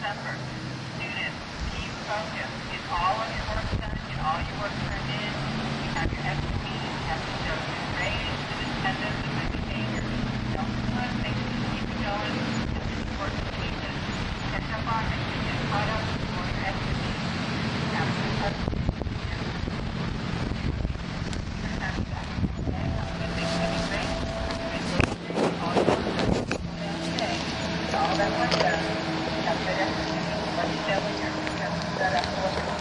remember, students, keep focused. Get all of your work done. Get all your work turned in. You have your extra meetings. You have to show good grades, good attendance, and good behavior. Don't quit. Make sure you keep it going. And then you work the weekend. Catch up on it. Get caught up for your extra meetings. Have a good time. All that work done. Have a good afternoon. Let me know when you're set up for